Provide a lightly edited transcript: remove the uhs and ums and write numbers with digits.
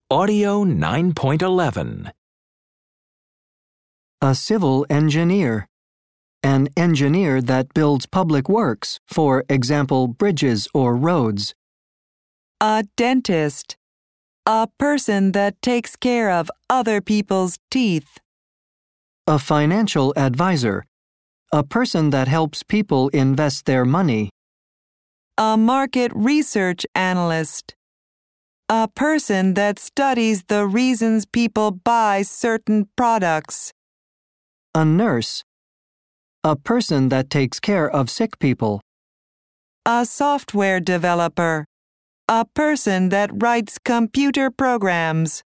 Audio 9.11. A civil engineer. An engineer that builds public works, for example, bridges or roads. A dentist. A person that takes care of other people's teeth. A financial advisor. A person that helps people invest their money. A market research analyst. A person that studies the reasons people buy certain products. A nurse. A person that takes care of sick people. A software developer. A person that writes computer programs.